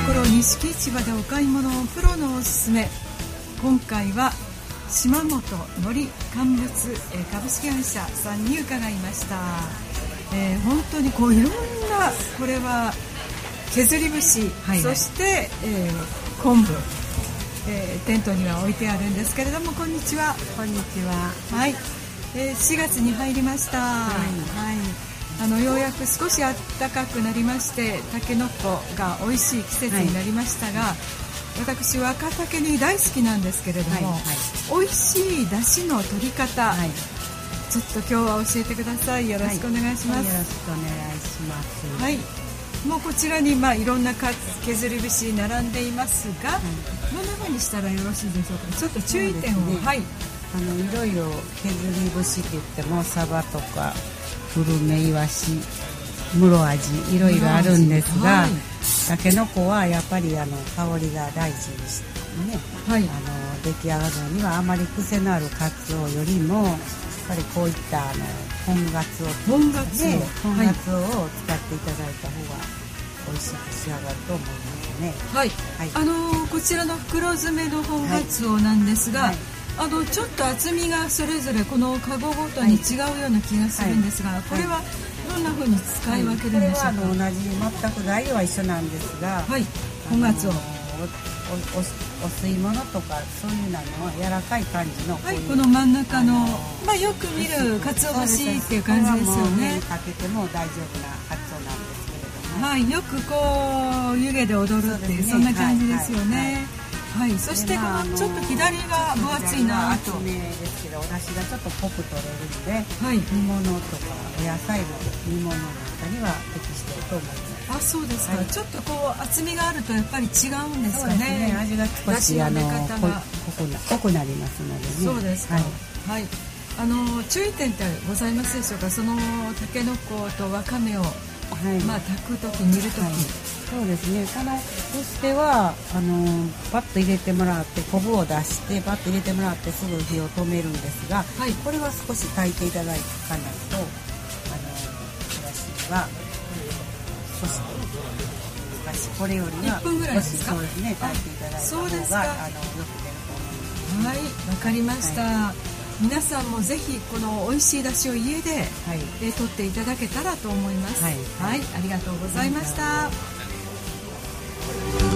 所錦市場でお買い物をプロのおすすめ。今回は島本のり乾物株式会社さんに伺いました。本当にこういろんな、これは削り節、そして、昆布、テントには置いてあるんですけれども、こんにちは。 こんにちは。 はい、4月に入りました。ようやく少し暖かくなりまして、タケノコが美味しい季節になりましたが、私若竹に大好きなんですけれども、美味しい出汁の取り方、ちょっと今日は教えてください。よろしくお願いします。 よろしくお願いします。 はい、もうこちらにいろんな削り節並んでいますが、どんな風にしたらよろしいでしょうか。ちょっと注意点を。 いろいろ削り節って言ってもサバとか古めいわし、室味、いろいろあるんですが、タケノコはやっぱり香りが大事にしてね、出来上がるのにはあまり癖のあるカツオよりもやっぱりこういった本ガツオを使っていただいた方が美味しく仕上がると思いますね。 こちらの袋詰めの本ガツオなんですが、ちょっと厚みがそれぞれこのカゴごとに違うような気がするんですが、これはどんな風に使い分けるんでしょうか。 これは同じ、全く材料は一緒なんですが、 本ガツオ、 お吸い物とかそういうのは柔らかい感じの、 この真ん中の、よく見るかつお節っていう感じですよね。 かけても大丈夫なカツオなんですけれども、 よくこう湯気で踊るっていう、そんな感じですよね。そしてこのちょっと左が分厚いなと。 厚めですけど、お出汁がちょっと濃く取れるので、煮物とかお野菜の煮物なんかには適していると思います。 そうですか。ちょっとこう厚みがあるとやっぱり違うんですかね。 味が少し濃くなりますのでね。 そうですか。注意点ってございますでしょうか。そのタケノコとわかめを炊くとき、煮るとき。 そうですね。そしてはパッと入れてもらって、昆布を出してパッと入れてもらってすぐ火を止めるんですが、これは少し炊いていただかないと私は少しこれよりは 1分ぐらいですか。 そうですね、炊いていただいた方がよく出ると思います。 わかりました。皆さんもぜひこの美味しい出汁を家で取っていただけたらと思います。ありがとうございました。